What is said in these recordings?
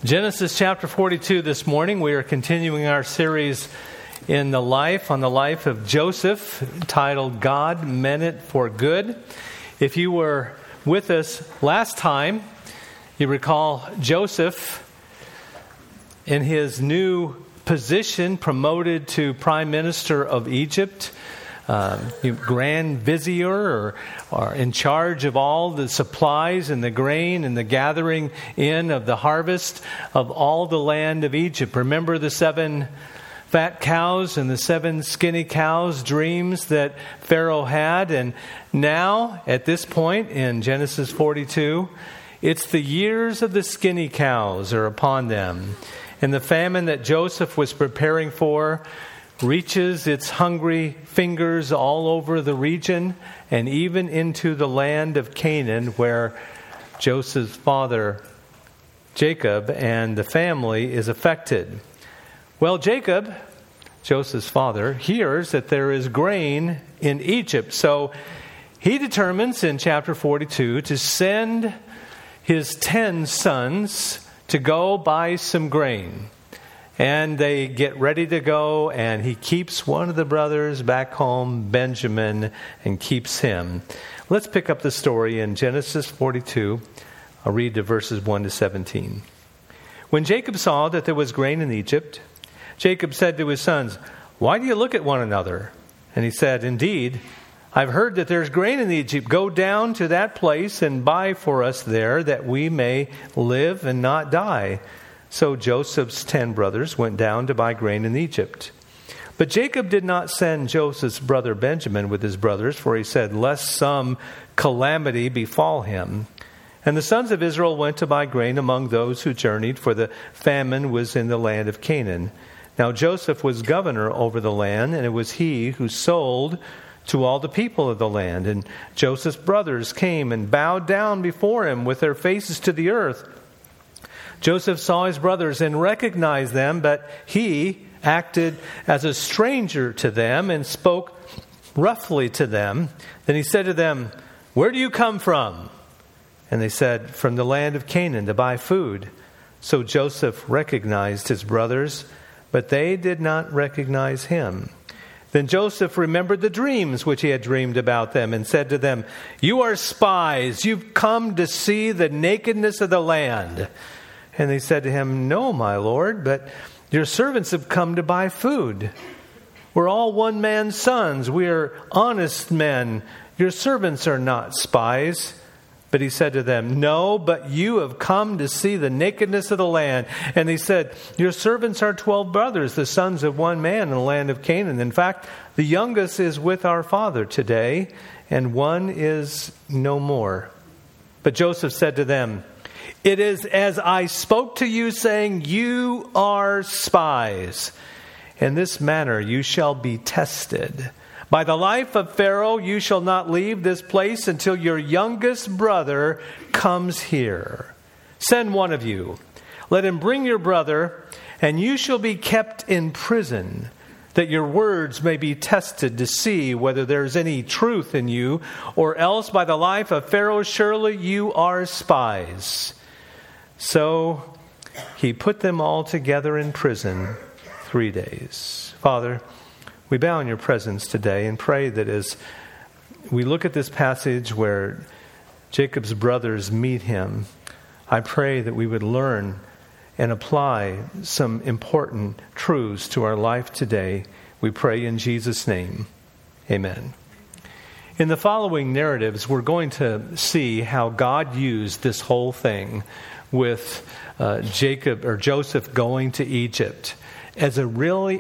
Genesis chapter 42 this morning. We are continuing our series on the life of Joseph, titled God Meant It for Good. If you were with us last time, you recall Joseph in his new position, promoted to Prime Minister of Egypt, Grand Vizier, or in charge of all the supplies and the grain and the gathering in of the harvest of all the land of Egypt. Remember the 7 fat cows and the 7 skinny cows dreams that Pharaoh had? And now, at this point in Genesis 42, it's the years of the skinny cows are upon them. And the famine that Joseph was preparing for reaches its hungry fingers all over the region and even into the land of Canaan, where Joseph's father, Jacob, and the family is affected. Well, Jacob, Joseph's father, hears that there is grain in Egypt. So he determines in chapter 42 to send his 10 sons to go buy some grain. And they get ready to go, and he keeps one of the brothers back home, Benjamin, and keeps him. Let's pick up the story in Genesis 42. I'll read the verses 1 to 17. When Jacob saw that there was grain in Egypt, Jacob said to his sons, "Why do you look at one another?" And he said, "Indeed, I've heard that there's grain in Egypt. Go down to that place and buy for us there, that we may live and not die." So Joseph's 10 brothers went down to buy grain in Egypt. But Jacob did not send Joseph's brother Benjamin with his brothers, for he said, "Lest some calamity befall him." And the sons of Israel went to buy grain among those who journeyed, for the famine was in the land of Canaan. Now Joseph was governor over the land, and it was he who sold to all the people of the land. And Joseph's brothers came and bowed down before him with their faces to the earth. Joseph saw his brothers and recognized them, but he acted as a stranger to them and spoke roughly to them. Then he said to them, "Where do you come from?" And they said, "From the land of Canaan to buy food." So Joseph recognized his brothers, but they did not recognize him. Then Joseph remembered the dreams which he had dreamed about them and said to them, "You are spies. You've come to see the nakedness of the land." And they said to him, "No, my lord, but your servants have come to buy food. We're all one man's sons. We are honest men. Your servants are not spies." But he said to them, "No, but you have come to see the nakedness of the land." And he said, "Your servants are 12 brothers, the sons of one man in the land of Canaan. In fact, the youngest is with our father today, and one is no more." But Joseph said to them, "It is as I spoke to you, saying, you are spies. In this manner you shall be tested. By the life of Pharaoh you shall not leave this place until your youngest brother comes here. Send one of you. Let him bring your brother, and you shall be kept in prison, that your words may be tested to see whether there is any truth in you, or else by the life of Pharaoh surely you are spies." So he put them all together in prison 3 days. Father, we bow in your presence today and pray that as we look at this passage where Jacob's brothers meet him, I pray that we would learn and apply some important truths to our life today. We pray in Jesus' name. Amen. In the following narratives, we're going to see how God used this whole thing with Joseph going to Egypt as a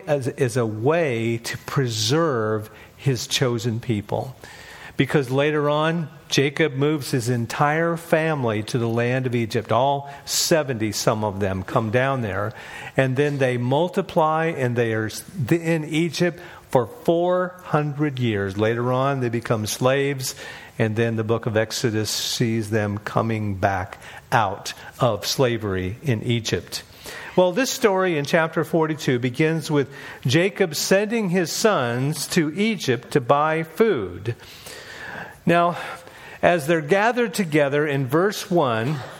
way to preserve his chosen people. Because later on, Jacob moves his entire family to the land of Egypt. All 70, some of them, come down there. And then they multiply, and they are in Egypt for 400 years. Later on, they become slaves. And then the book of Exodus sees them coming back out of slavery in Egypt. Well, this story in chapter 42 begins with Jacob sending his sons to Egypt to buy food. Now, as they're gathered together in verse 1,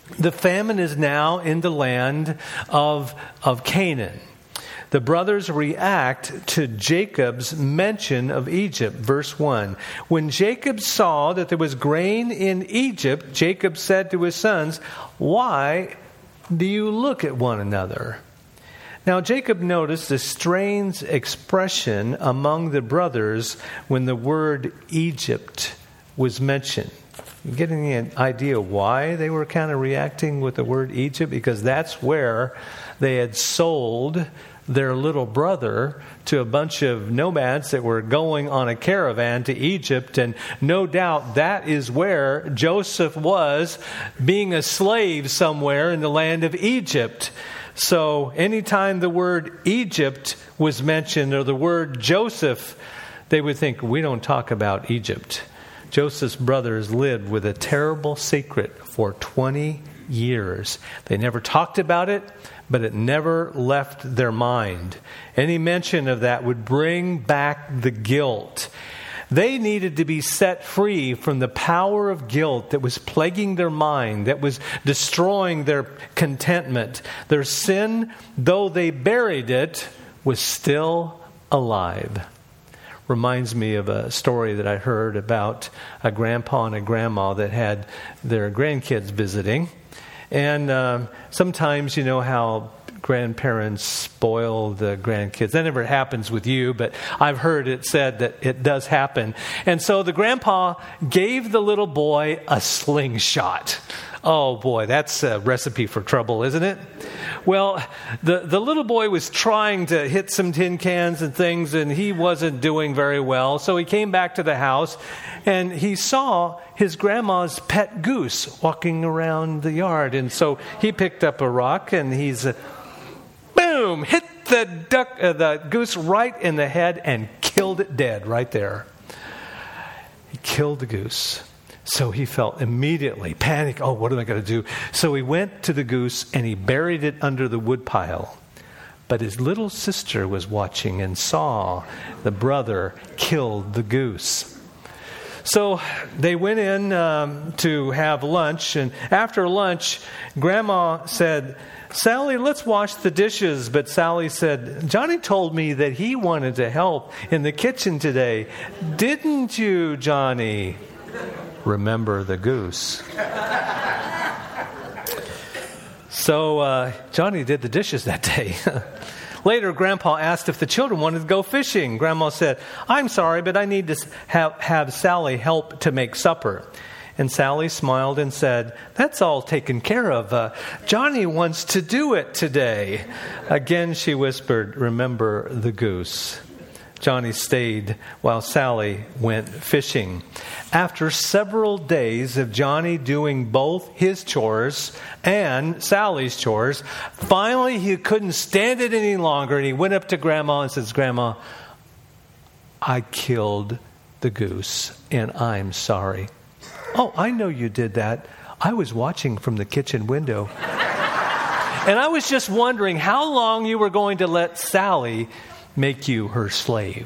The famine is now in the land of Canaan. The brothers react to Jacob's mention of Egypt. Verse 1. When Jacob saw that there was grain in Egypt, Jacob said to his sons, "Why do you look at one another?" Now Jacob noticed a strange expression among the brothers when the word Egypt was mentioned. You get any idea why they were kind of reacting with the word Egypt? Because that's where they had sold their little brother to a bunch of nomads that were going on a caravan to Egypt. And no doubt that is where Joseph was, being a slave somewhere in the land of Egypt. So anytime the word Egypt was mentioned or the word Joseph, they would think, we don't talk about Egypt. Joseph's brothers lived with a terrible secret for 20 years. They never talked about it, but it never left their mind. Any mention of that would bring back the guilt. They needed to be set free from the power of guilt that was plaguing their mind, that was destroying their contentment. Their sin, though they buried it, was still alive. Reminds me of a story that I heard about a grandpa and a grandma that had their grandkids visiting. And sometimes, you know how grandparents spoil the grandkids. That never happens with you, but I've heard it said that it does happen. And so the grandpa gave the little boy a slingshot. Oh boy, that's a recipe for trouble, isn't it? Well, the little boy was trying to hit some tin cans and things, and he wasn't doing very well. So he came back to the house, and he saw his grandma's pet goose walking around the yard. And so he picked up a rock, and he's, boom, hit the goose right in the head and killed it dead right there. He killed the goose. So he felt immediately panic. Oh, what am I going to do? So he went to the goose and he buried it under the woodpile. But his little sister was watching and saw the brother killed the goose. So they went in to have lunch. And after lunch, Grandma said, "Sally, let's wash the dishes." But Sally said, "Johnny told me that he wanted to help in the kitchen today. Didn't you, Johnny?" Remember the goose. So Johnny did the dishes that day. Later, Grandpa asked if the children wanted to go fishing. Grandma said, "I'm sorry, but I need to have Sally help to make supper." And Sally smiled and said, "That's all taken care of. Johnny wants to do it today." Again, she whispered, "Remember the goose." Johnny stayed while Sally went fishing. After several days of Johnny doing both his chores and Sally's chores, finally he couldn't stand it any longer, and he went up to Grandma and says, "Grandma, I killed the goose, and I'm sorry." "Oh, I know you did that. I was watching from the kitchen window. And I was just wondering how long you were going to let Sally make you her slave."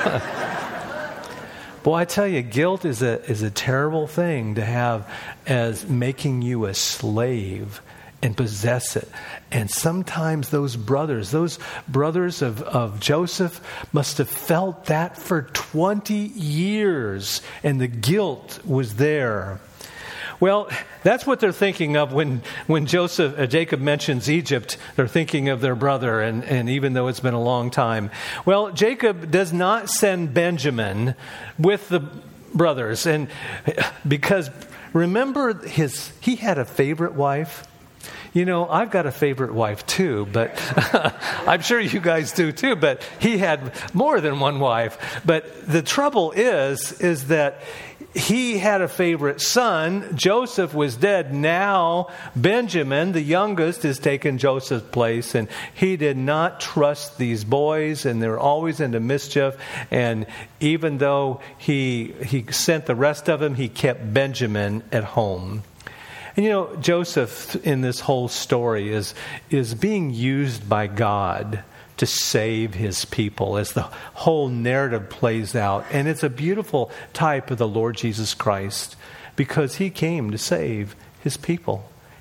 Boy, I tell you, guilt is a terrible thing to have as making you a slave and possess it. And sometimes those brothers of Joseph must have felt that for 20 years, and the guilt was there. Well, that's what they're thinking of when Jacob mentions Egypt. They're thinking of their brother, and even though it's been a long time. Well, Jacob does not send Benjamin with the brothers, and because remember he had a favorite wife. You know, I've got a favorite wife too, but I'm sure you guys do too, but he had more than one wife. But the trouble is that he had a favorite son. Joseph was dead. Now Benjamin, the youngest, has taken Joseph's place, and he did not trust these boys, and they were always into mischief. And even though he sent the rest of them, he kept Benjamin at home. And you know, Joseph in this whole story is being used by God to save his people as the whole narrative plays out. And it's a beautiful type of the Lord Jesus Christ, because he came to save his people.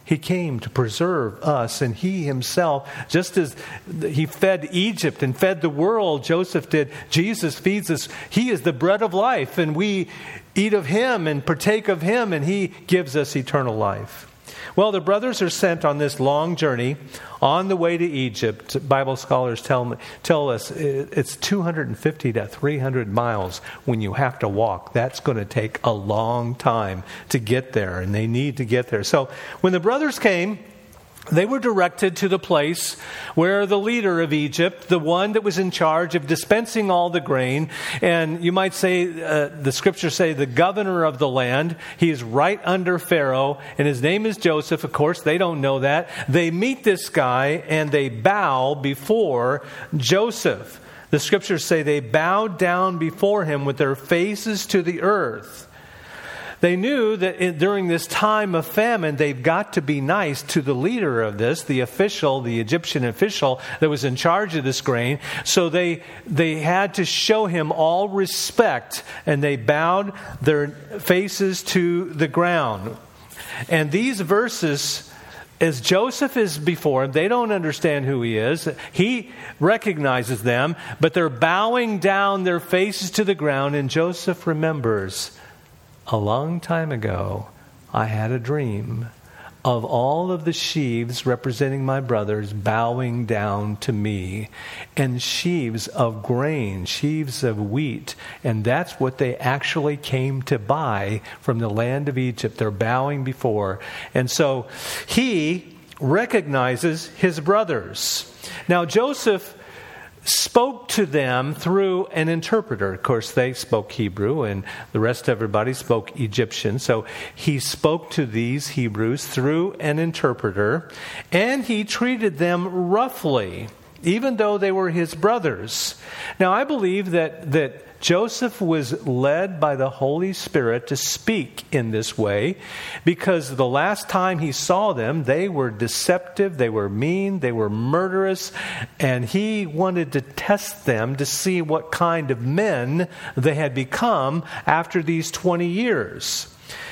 He came to preserve us, and he himself, just as he fed Egypt and fed the world, Joseph did, Jesus feeds us. He is the bread of life, and we eat of him and partake of him, and he gives us eternal life. Well, the brothers are sent on this long journey on the way to Egypt. Bible scholars tell us it's 250 to 300 miles when you have to walk. That's going to take a long time to get there, and they need to get there. So when the brothers came, they were directed to the place where the leader of Egypt, the one that was in charge of dispensing all the grain, and you might say, the scriptures say, the governor of the land, he is right under Pharaoh, and his name is Joseph. Of course, they don't know that. They meet this guy, and they bow before Joseph. The scriptures say they bowed down before him with their faces to the earth. They knew that during this time of famine, they've got to be nice to the leader of this, the official, the Egyptian official that was in charge of this grain. So they had to show him all respect, and they bowed their faces to the ground. And these verses, as Joseph is before him, they don't understand who he is. He recognizes them, but they're bowing down their faces to the ground, and Joseph remembers, a long time ago, I had a dream of all of the sheaves representing my brothers bowing down to me, and sheaves of grain, sheaves of wheat, and that's what they actually came to buy from the land of Egypt. They're bowing before. And so he recognizes his brothers. Now Joseph spoke to them through an interpreter. Of course, they spoke Hebrew, and the rest of everybody spoke Egyptian. So he spoke to these Hebrews through an interpreter, and he treated them roughly, even though they were his brothers. Now, I believe that Joseph was led by the Holy Spirit to speak in this way, because the last time he saw them, they were deceptive, they were mean, they were murderous, and he wanted to test them to see what kind of men they had become after these 20 years.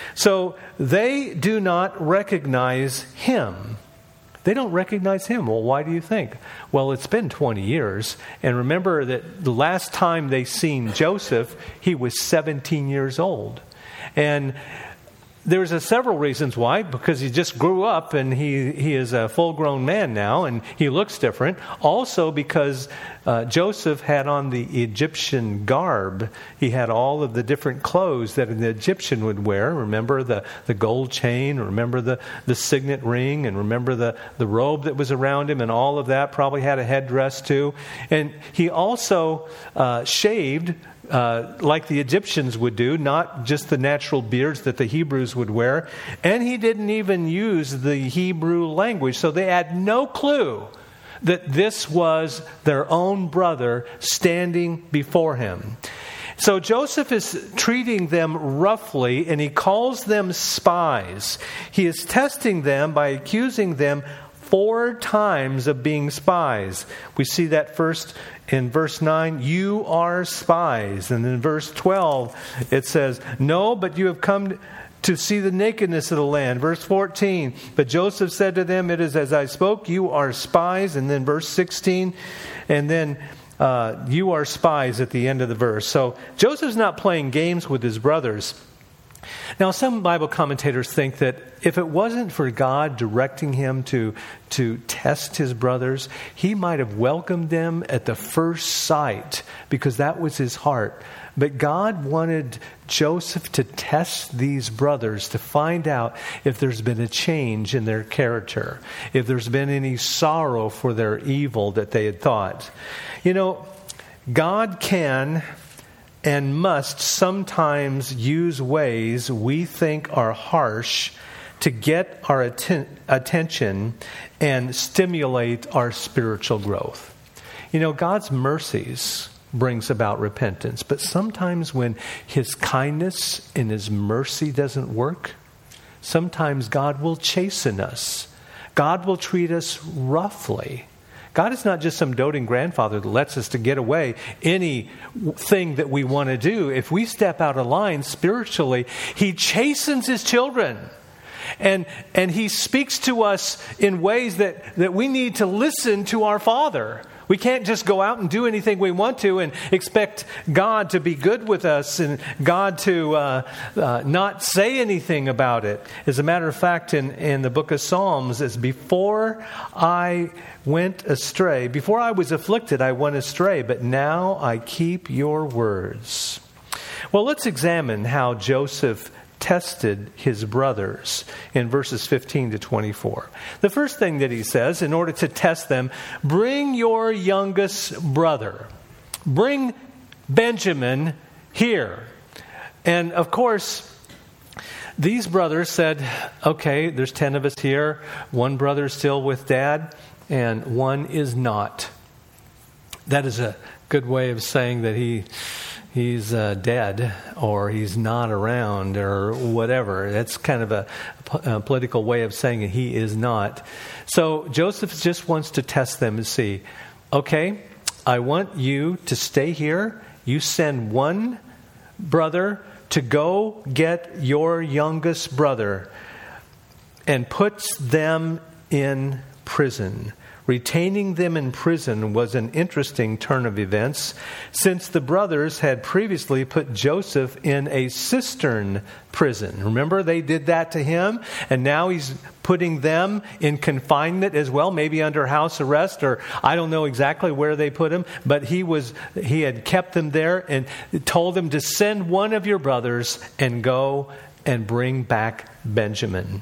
So they do not recognize him. They don't recognize him. Well, why do you think? Well, it's been 20 years. And remember that the last time they seen Joseph, he was 17 years old. And there's several reasons why. Because he just grew up and he is a full-grown man now and he looks different. Also because Joseph had on the Egyptian garb. He had all of the different clothes that an Egyptian would wear. Remember the gold chain, remember the signet ring, and remember the robe that was around him, and all of that. Probably had a headdress too. And he also shaved like the Egyptians would do, not just the natural beards that the Hebrews would wear. And he didn't even use the Hebrew language. So they had no clue that this was their own brother standing before him. So Joseph is treating them roughly, and he calls them spies. He is testing them by accusing them 4 times of being spies. We see that first in verse 9, you are spies. And in verse 12, it says, no, but you have come to see the nakedness of the land. Verse 14, but Joseph said to them, it is as I spoke, you are spies. And then verse 16, and then you are spies at the end of the verse. So Joseph's not playing games with his brothers. Now, some Bible commentators think that if it wasn't for God directing him to test his brothers, he might have welcomed them at the first sight, because that was his heart. But God wanted Joseph to test these brothers to find out if there's been a change in their character, if there's been any sorrow for their evil that they had thought. You know, God can and must sometimes use ways we think are harsh to get our attention and stimulate our spiritual growth. You know, God's mercies brings about repentance, but sometimes when His kindness and His mercy doesn't work, sometimes God will chasten us. God will treat us roughly. God is not just some doting grandfather that lets us to get away anything that we want to do. If we step out of line spiritually, He chastens His children. And He speaks to us in ways that we need to listen to our Father. We can't just go out and do anything we want to and expect God to be good with us and God to not say anything about it. As a matter of fact, in the book of Psalms, it's before I went astray, before I was afflicted, I went astray, but now I keep your words. Well, let's examine how Joseph tested his brothers in verses 15 to 24. The first thing that he says, in order to test them, bring your youngest brother. Bring Benjamin here. And of course, these brothers said, okay, there's 10 of us here. One brother's still with Dad, and one is not. That is a good way of saying that he's dead, or he's not around, or whatever. That's kind of a political way of saying it. He is not. So Joseph just wants to test them and see, okay, I want you to stay here. You send one brother to go get your youngest brother and puts them in prison. Retaining them in prison was an interesting turn of events, since the brothers had previously put Joseph in a cistern prison. Remember, they did that to him, and now he's putting them in confinement as well, maybe under house arrest, or I don't know exactly where they put him, but he had kept them there and told them to send one of your brothers and go and bring back Benjamin.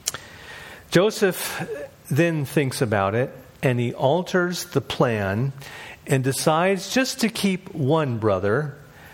Joseph then thinks about it, and he alters the plan and decides just to keep one brother,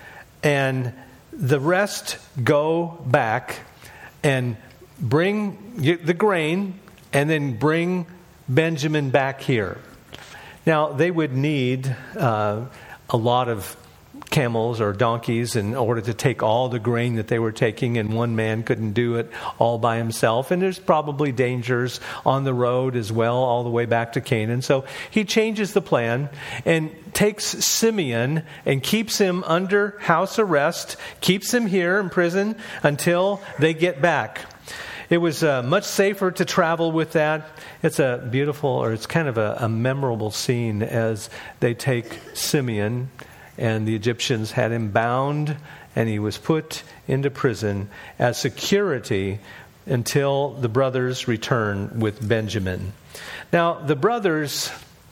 and the rest go back and bring the grain and then bring Benjamin back here. Now, they would need a lot of camels or donkeys in order to take all the grain that they were taking, and one man couldn't do it all by himself. And there's probably dangers on the road as well, all the way back to Canaan. So he changes the plan and takes Simeon and keeps him under house arrest, keeps him here in prison until they get back. It was much safer to travel with that. It's a beautiful, or it's kind of a memorable scene as they take Simeon, and the Egyptians had him bound, and he was put into prison as security until the brothers return with Benjamin. Now, the brothers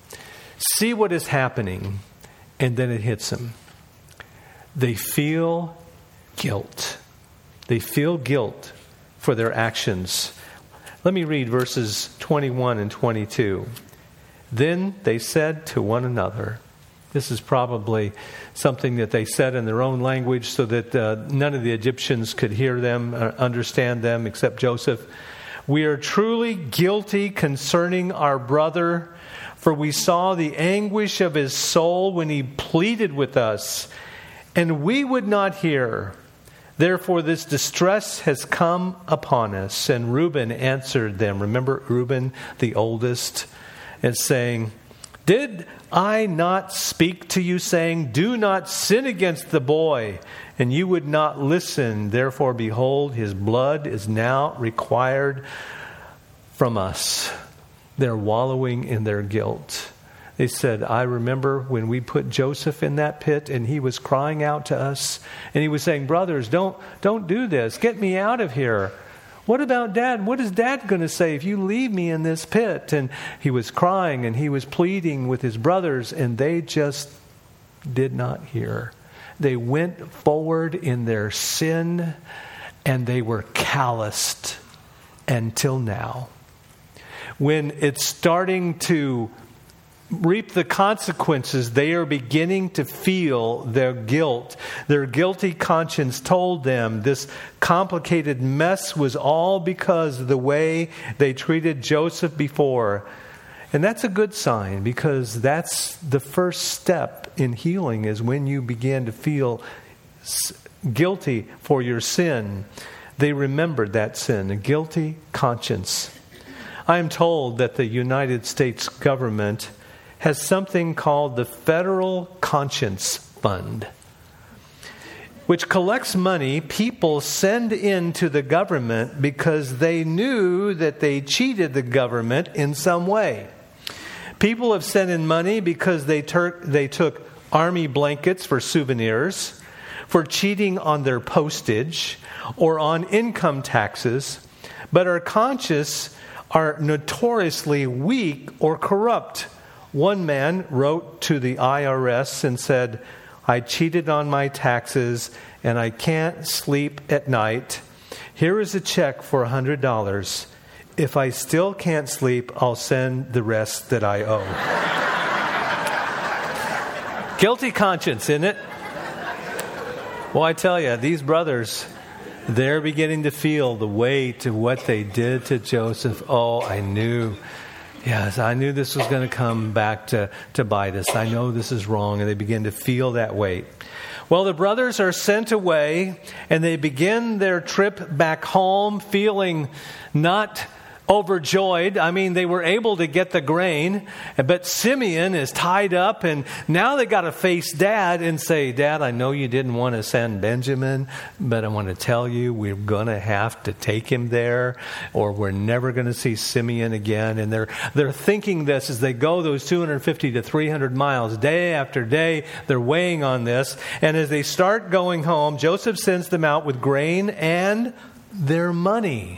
see what is happening, and then it hits them. They feel guilt. They feel guilt for their actions. Let me read verses 21 and 22. Then they said to one another, this is probably something that they said in their own language so that none of the Egyptians could hear them, understand them, except Joseph. We are truly guilty concerning our brother, for we saw the anguish of his soul when he pleaded with us, and we would not hear. Therefore this distress has come upon us. And Reuben answered them. Remember Reuben, the oldest, and saying, did I not speak to you, saying, do not sin against the boy? And you would not listen. Therefore, behold, his blood is now required from us. They're wallowing in their guilt. They said, I remember when we put Joseph in that pit and he was crying out to us. And he was saying, brothers, don't do this. Get me out of here. What about Dad? What is Dad going to say if you leave me in this pit? And he was crying and he was pleading with his brothers, and they just did not hear. They went forward in their sin, and they were calloused until now. When it's starting to reap the consequences, they are beginning to feel their guilt. Their guilty conscience told them this complicated mess was all because of the way they treated Joseph before. And that's a good sign, because that's the first step in healing, is when you begin to feel guilty for your sin. They remembered that sin, a guilty conscience. I am told that the United States government has something called the Federal Conscience Fund. which collects money people send into the government because they knew that they cheated the government in some way. People have sent in money because they took army blankets for souvenirs, for cheating on their postage, or on income taxes, but our consciences are notoriously weak or corrupt. One man wrote to the IRS and said, "I cheated on my taxes and I can't sleep at night. Here is a check for $100. If I still can't sleep, I'll send the rest that I owe." Guilty conscience, isn't it? Well, I tell you, these brothers, they're beginning to feel the weight of what they did to Joseph. Oh, I knew this was going to come back to bite us. I know this is wrong. And they begin to feel that weight. Well, the brothers are sent away and they begin their trip back home feeling not overjoyed. I mean, they were able to get the grain, but Simeon is tied up, and now they got to face Dad and say, "Dad, I know you didn't want to send Benjamin, but I want to tell you we're going to have to take him there, or we're never going to see Simeon again." And they're thinking this as they go those 250 to 300 miles day after day. They're weighing on this, and as they start going home, Joseph sends them out with grain and their money.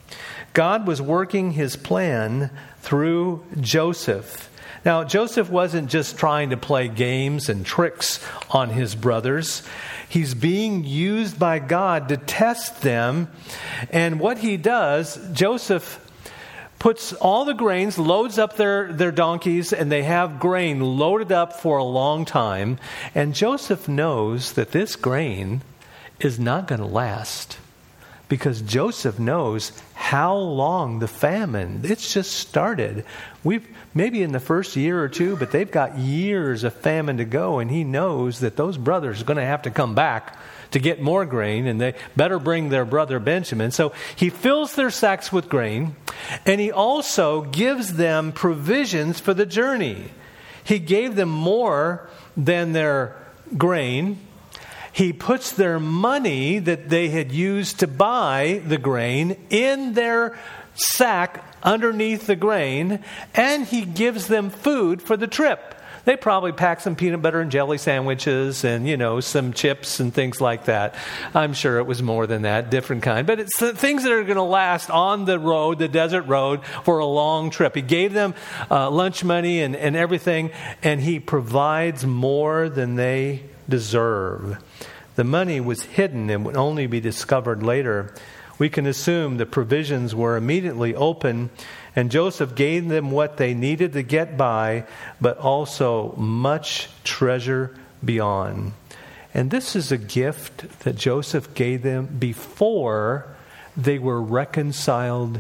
God was working his plan through Joseph. Now, Joseph wasn't just trying to play games and tricks on his brothers. He's being used by God to test them. And what he does, Joseph puts all the grains, loads up their donkeys, and they have grain loaded up for a long time. And Joseph knows that this grain is not going to last, because Joseph knows how long the famine, it's just started. We've maybe in the first year or two, but they've got years of famine to go, and he knows that those brothers are going to have to come back to get more grain, and they better bring their brother Benjamin. So he fills their sacks with grain, and he also gives them provisions for the journey. He gave them more than their grain. He puts their money that they had used to buy the grain in their sack underneath the grain, and he gives them food for the trip. They probably pack some peanut butter and jelly sandwiches and, some chips and things like that. I'm sure it was more than that, different kind. But it's things that are going to last on the road, the desert road, for a long trip. He gave them lunch money and everything, and he provides more than they deserve. The money was hidden and would only be discovered later. We can assume the provisions were immediately open, and Joseph gave them what they needed to get by, but also much treasure beyond. And this is a gift that Joseph gave them before they were reconciled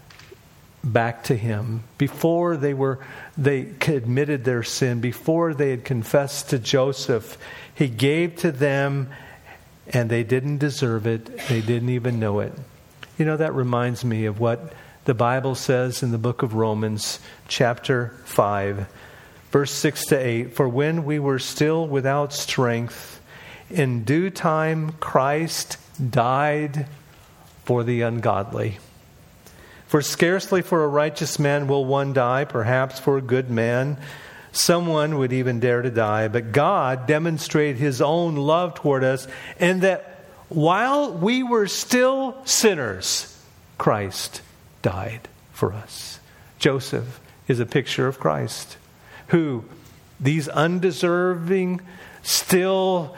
back to him, before they admitted their sin, before they had confessed to Joseph. He gave to them, and they didn't deserve it. They didn't even know it. That reminds me of what the Bible says in the book of Romans, chapter 5, verse 6 to 8. "For when we were still without strength, in due time Christ died for the ungodly. For scarcely for a righteous man will one die, perhaps for a good man someone would even dare to die. But God demonstrated his own love toward us, and that while we were still sinners, Christ died for us." Joseph is a picture of Christ, who these undeserving, still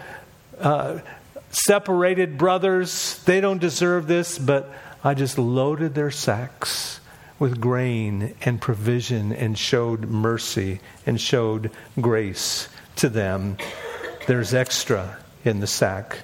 separated brothers, they don't deserve this, but I just loaded their sacks with grain and provision and showed mercy and showed grace to them. There's extra in the sack.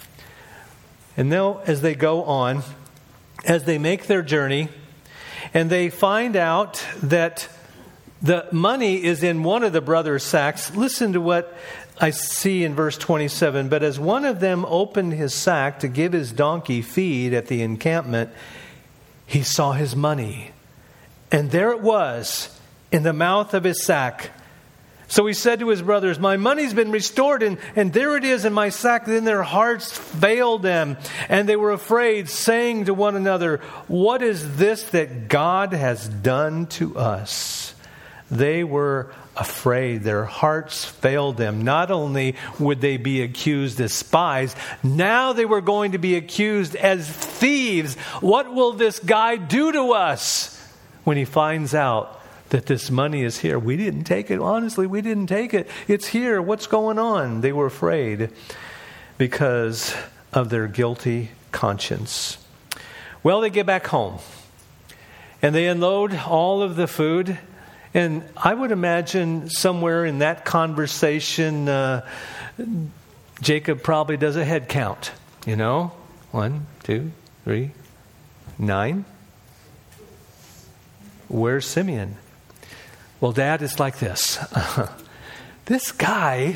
And now as they go on, as they make their journey, and they find out that the money is in one of the brothers' sacks, listen to what I see in verse 27. "But as one of them opened his sack to give his donkey feed at the encampment, he saw his money. And there it was in the mouth of his sack. So he said to his brothers, my money's been restored, and there it is in my sack. Then their hearts failed them, and they were afraid, saying to one another, what is this that God has done to us? They were afraid. Their hearts failed them. Not only would they be accused as spies, now they were going to be accused as thieves. What will this guy do to us when he finds out that this money is here? We didn't take it. Honestly, we didn't take it. It's here. What's going on? They were afraid because of their guilty conscience. Well, they get back home and they unload all of the food. And I would imagine somewhere in that conversation, Jacob probably does a head count. 1, 2, 3, 9. Where's Simeon? Well, Dad, it's like this. This guy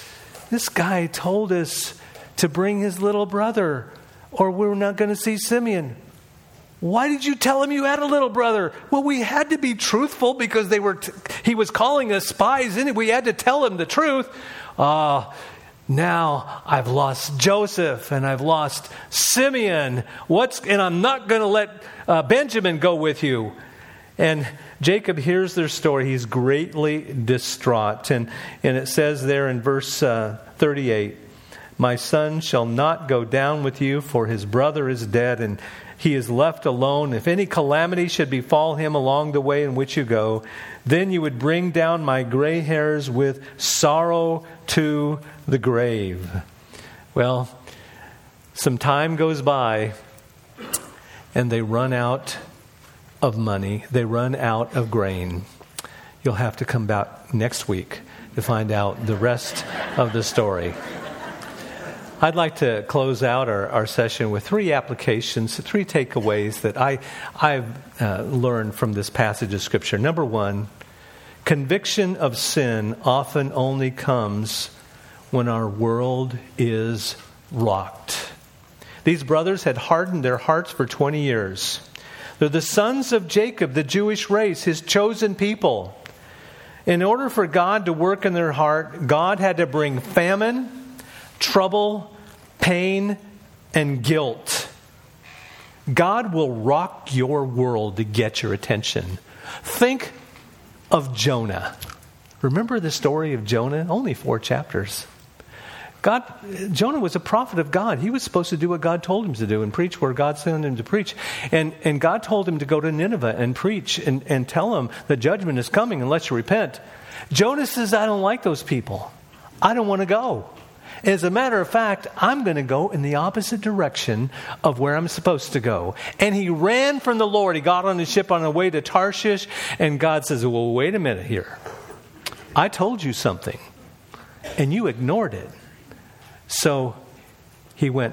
told us to bring his little brother, or we're not going to see Simeon. Why did you tell him you had a little brother? Well, we had to be truthful because he was calling us spies, and we had to tell him the truth. Now I've lost Joseph and I've lost Simeon. And I'm not going to let Benjamin go with you. And Jacob hears their story. He's greatly distraught. And it says there in verse 38, my son shall not go down with you, for his brother is dead, and he is left alone. If any calamity should befall him along the way in which you go, then you would bring down my gray hairs with sorrow to the grave. Well, some time goes by, and they run out of money. They run out of grain. You'll have to come back next week to find out the rest of the story. I'd like to close out our session with 3 applications, 3 takeaways that I've learned from this passage of Scripture. Number 1, conviction of sin often only comes when our world is rocked. These brothers had hardened their hearts for 20 years. They're the sons of Jacob, the Jewish race, his chosen people. In order for God to work in their heart, God had to bring famine, trouble, pain, and guilt. God will rock your world to get your attention. Think of Jonah. Remember the story of Jonah? Only 4 chapters. Jonah was a prophet of God. He was supposed to do what God told him to do and preach where God sent him to preach. And God told him to go to Nineveh and preach and tell them that judgment is coming unless you repent. Jonah says, I don't like those people. I don't want to go. As a matter of fact, I'm going to go in the opposite direction of where I'm supposed to go. And he ran from the Lord. He got on his ship on the way to Tarshish. And God says, well, wait a minute here. I told you something, and you ignored it. So he went,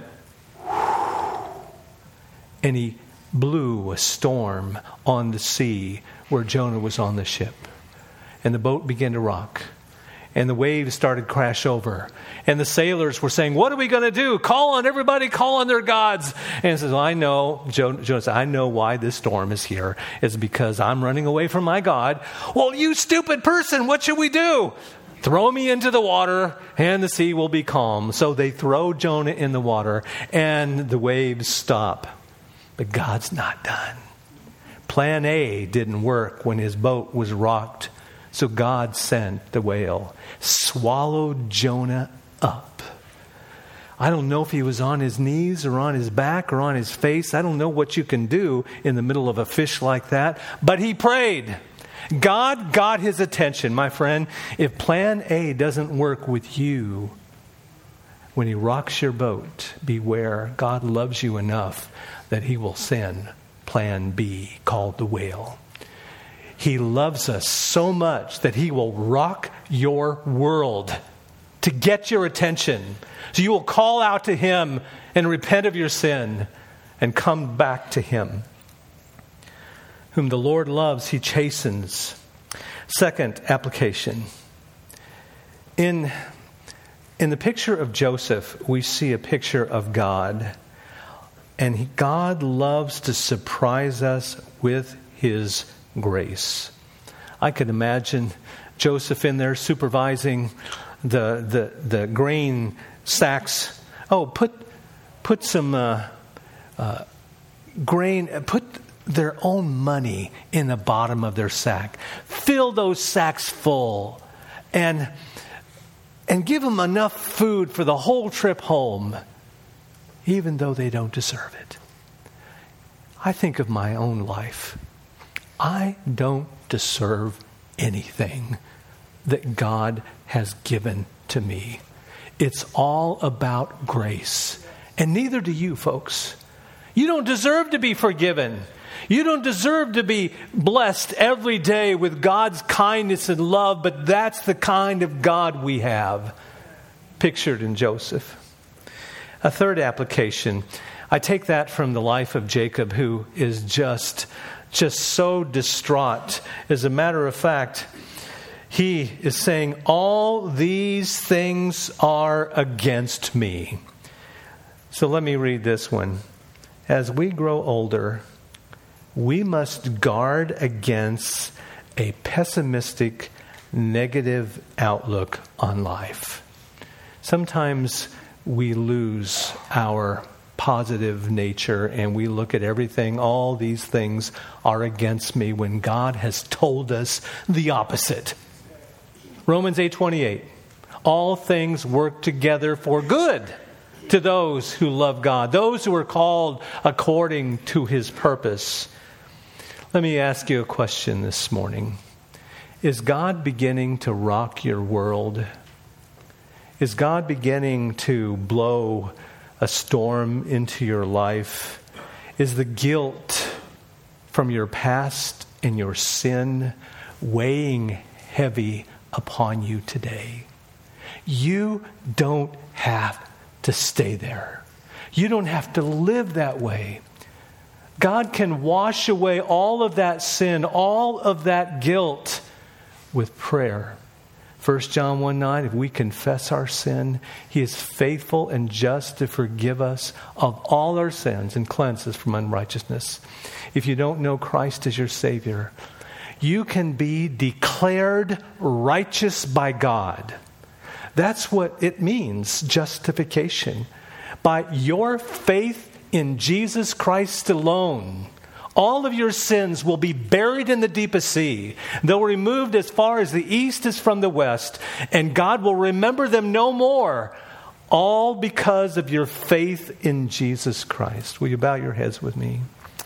and he blew a storm on the sea where Jonah was on the ship. And the boat began to rock. And the waves started to crash over. And the sailors were saying, what are we going to do? Call on everybody, call on their gods. And he says, well, I know, Jonah says, I know why this storm is here. It's because I'm running away from my God. Well, you stupid person, what should we do? Throw me into the water and the sea will be calm. So they throw Jonah in the water and the waves stop. But God's not done. Plan A didn't work when his boat was rocked. So God sent the whale, swallowed Jonah up. I don't know if he was on his knees or on his back or on his face. I don't know what you can do in the middle of a fish like that. But he prayed. God got his attention, my friend. If plan A doesn't work with you, when he rocks your boat, beware. God loves you enough that he will send plan B, called the whale. He loves us so much that he will rock your world to get your attention. So you will call out to him and repent of your sin and come back to him. Whom the Lord loves, he chastens. Second application. In the picture of Joseph, we see a picture of God. And God loves to surprise us with his grace. I could imagine Joseph in there supervising the grain sacks. Oh, put some grain, put their own money in the bottom of their sack. Fill those sacks full and give them enough food for the whole trip home, even though they don't deserve it. I think of my own life. I don't deserve anything that God has given to me. It's all about grace. And neither do you, folks. You don't deserve to be forgiven. You don't deserve to be blessed every day with God's kindness and love, but that's the kind of God we have, pictured in Joseph. A third application, I take that from the life of Jacob, who is just so distraught. As a matter of fact, he is saying, all these things are against me. So let me read this one. As we grow older, we must guard against a pessimistic, negative outlook on life. Sometimes we lose our positive nature and we look at everything, all these things are against me, when God has told us the opposite. Romans 8:28. All things work together for good to those who love God, those who are called according to His purpose. Let me ask you a question this morning. Is God beginning to rock your world? Is God beginning to blow a storm into your life? Is the guilt from your past and your sin weighing heavy upon you today? You don't have to stay there. You don't have to live that way. God can wash away all of that sin, all of that guilt with prayer. 1 John 1:9, if we confess our sin, He is faithful and just to forgive us of all our sins and cleanse us from unrighteousness. If you don't know Christ as your Savior, you can be declared righteous by God. That's what it means, justification. By your faith in Jesus Christ alone, all of your sins will be buried in the deepest sea. They'll be removed as far as the east is from the west, and God will remember them no more, all because of your faith in Jesus Christ. Will you bow your heads with me?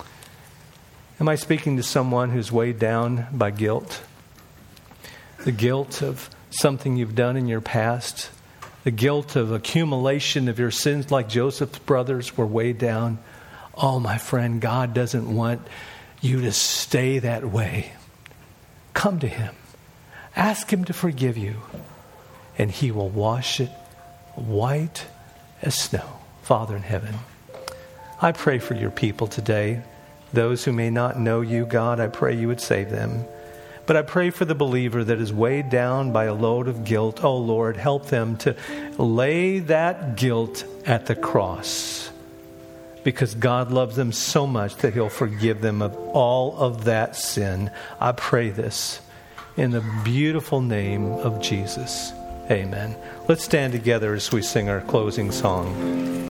Am I speaking to someone who's weighed down by guilt? The guilt of something you've done in your past? The guilt of accumulation of your sins, like Joseph's brothers were weighed down? Oh, my friend, God doesn't want you to stay that way. Come to Him. Ask Him to forgive you, and He will wash it white as snow. Father in heaven, I pray for your people today. Those who may not know you, God, I pray you would save them. But I pray for the believer that is weighed down by a load of guilt. Oh, Lord, help them to lay that guilt at the cross, because God loves them so much that He'll forgive them of all of that sin. I pray this in the beautiful name of Jesus. Amen. Let's stand together as we sing our closing song.